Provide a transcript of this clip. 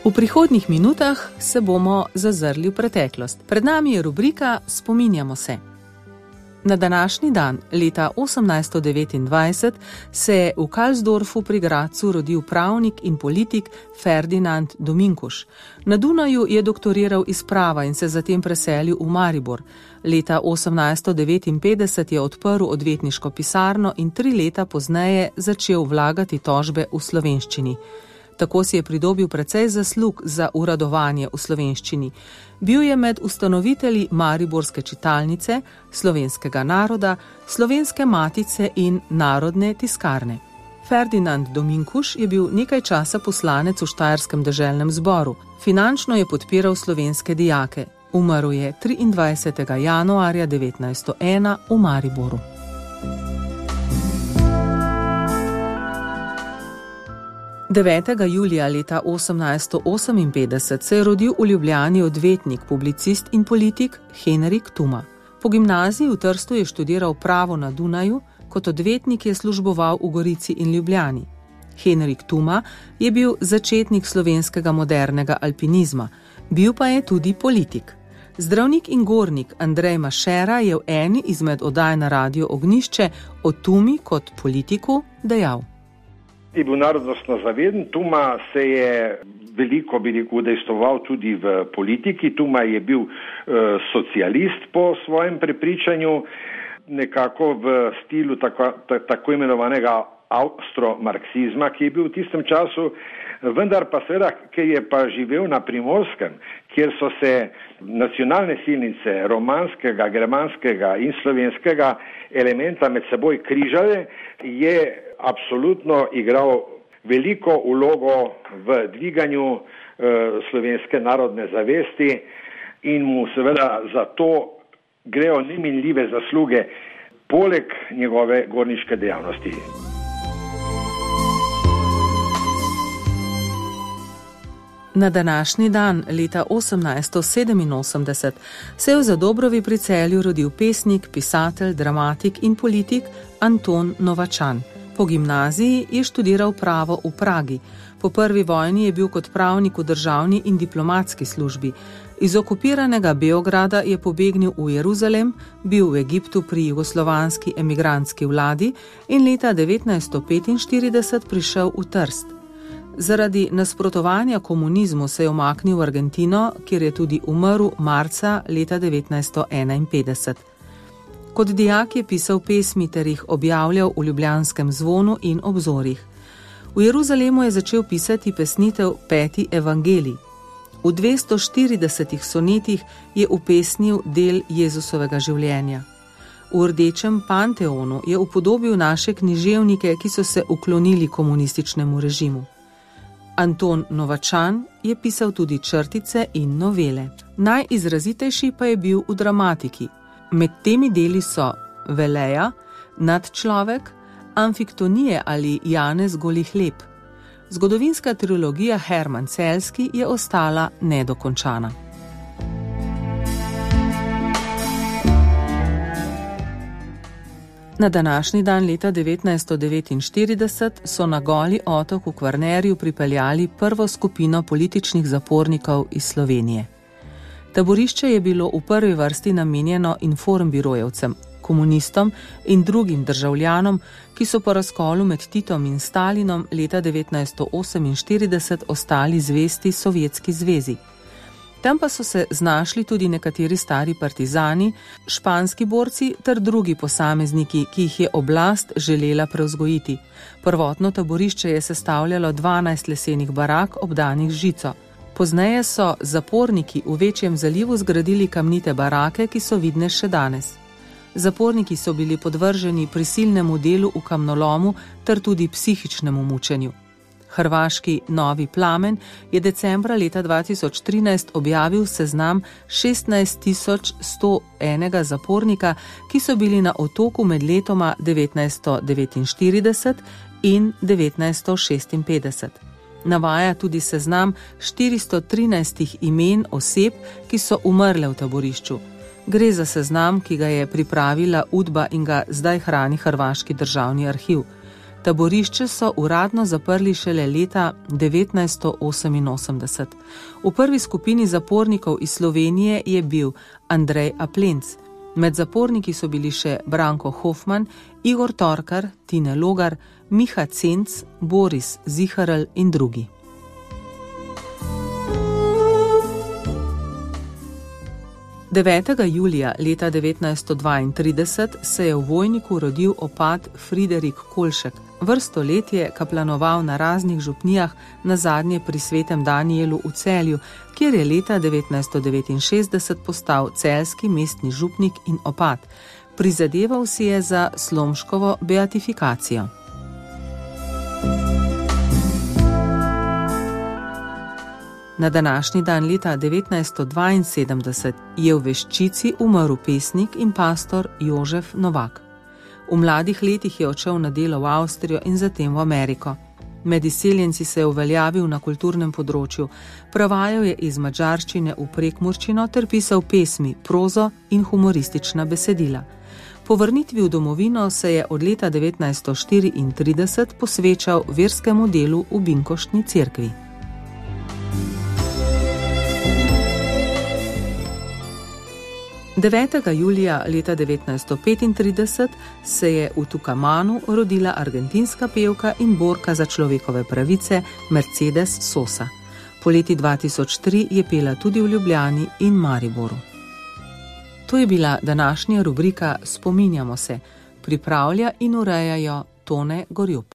V prihodnjih minutah se bomo zazrli v preteklost. Pred nami je rubrika Spominjamo se. Na današnji dan, leta 1829, se je v Karlsdorfu pri Gradcu rodil pravnik in politik Ferdinand Dominkuš. Na Dunaju je doktoriral iz prava in se zatem preselil v Maribor. Leta 1859 je odprl odvetniško pisarno in 3 leta pozneje začel vlagati tožbe v slovenščini. Tako si je pridobil precej zaslug za uradovanje v slovenščini. Bil je med ustanovitelji Mariborske čitalnice, Slovenskega naroda, Slovenske matice in Narodne tiskarne. Ferdinand Dominkuš je bil nekaj časa poslanec v Štajerskem deželnem zboru. Finančno je podpiral slovenske dijake. Umrl je 23. januarja 1901 v Mariboru. Julija leta 1858 se je rodil v Ljubljani odvetnik, publicist in politik Henrik Tuma. Po gimnaziji v Trstu je študiral pravo na Dunaju, kot odvetnik je služboval v Gorici in Ljubljani. Henrik Tuma je bil začetnik slovenskega modernega alpinizma, bil pa je tudi politik. Zdravnik in gornik Andrej Mašera je v eni izmed oddaj na Radio Ognjišče o Tumi kot politiku dejal. Je bil narodnostno zaveden, Tuma se je veliko udejstvoval tudi v politiki. Tuma je bil socialist po svojem prepričanju, nekako v stilu tako imenovanega avstromarksizma, ki je bil v tistem času, vendar pa seveda, ker je pa živel na Primorskem, kjer so se nacionalne silnice romanskega, germanskega in slovenskega elementa med seboj križale, je absolutno igral veliko vlogo v dviganju slovenske narodne zavesti in mu seveda za to grejo neminljive zasluge poleg njegove gorniške dejavnosti. Na današnji dan, leta 1887, se je v Zadobrovi pri Celju rodil pesnik, pisatelj, dramatik in politik Anton Novačan. Po gimnaziji je študiral pravo v Pragi. Po prvi vojni je bil kot pravnik v državni in diplomatski službi. Iz okupiranega Beograda je pobegnil v Jeruzalem, bil v Egiptu pri jugoslovanski emigrantski vladi in leta 1945 prišel v Trst. Zaradi nasprotovanja komunizmu se je umaknil v Argentino, kjer je tudi umrl marca leta 1951. Kot dijak je pisal pesmi ter jih objavljal v Ljubljanskem Zvonu in Obzorjih. V Jeruzalemu je začel pisati pesnitev 5. evangelij. V 240 sonetih je upesnil del Jezusovega življenja. V Rdečem panteonu je upodobil naše književnike, ki so se uklonili komunističnemu režimu. Anton Novačan je pisal tudi črtice in novele. Najizrazitejši pa je bil v dramatiki. Med temi deli so Veleja, Nadčlovek, Amfiktonije ali Janez golih lep. Zgodovinska trilogija Herman Celjski je ostala nedokončana. Na današnji dan leta 1949 so na Goli otok v Kvarnerju pripeljali prvo skupino političnih zapornikov iz Slovenije. Taborišče je bilo v prvi vrsti namenjeno informbirojevcem, komunistom in drugim državljanom, ki so po razkolu med Titom in Stalinom leta 1948 ostali zvesti Sovjetski zvezi. Tam pa so se znašli tudi nekateri stari partizani, španski borci ter drugi posamezniki, ki jih je oblast želela prevzgojiti. Prvotno taborišče je sestavljalo 12 lesenih barak obdanih z žico. Pozneje so zaporniki v Večjem zalivu zgradili kamnite barake, ki so vidne še danes. Zaporniki so bili podvrženi prisilnemu delu v kamnolomu ter tudi psihičnemu mučenju. Hrvaški Novi Plamen je decembra leta 2013 objavil seznam 16.101 zapornika, ki so bili na otoku med letoma 1949 in 1956. Navaja tudi seznam 413 imen oseb, ki so umrle v taborišču. Gre za seznam, ki ga je pripravila Udba in ga zdaj hrani Hrvaški državni arhiv. Taborišče so uradno zaprli šele leta 1988. V prvi skupini zapornikov iz Slovenije je bil Andrej Aplenc. Med zaporniki so bili še Branko Hofman, Igor Torkar, Tine Logar, Miha Cenc, Boris Ziharl in drugi. Julija leta 1932 se je v Vojniku rodil opat Friderik Kolšek. Vrsto let je kaplanoval na raznih župnijah, nazadnje pri Svetem Danijelu v Celju, kjer je leta 1969 postal celjski mestni župnik in opat. Prizadeval si je za Slomškovo beatifikacijo. Na današnji dan leta 1972 je v Veščici umrl pesnik in pastor Jožef Novak. V mladih letih je odšel na delo v Avstrijo in zatem v Ameriko. Med izseljenci se je uveljavil na kulturnem področju, prevajal je iz madžarščine v prekmurščino ter pisal pesmi, prozo in humoristična besedila. Po vrnitvi v domovino se je od leta 1934 posvečal verskemu delu v Binkoštni cerkvi. Julija leta 1935 se je v Tucumanu rodila argentinska pevka in borka za človekove pravice Mercedes Sosa. Poleti 2003 je pela tudi v Ljubljani in Mariboru. To je bila današnja rubrika Spominjamo se. Pripravlja in urejajo Tone Gorjup.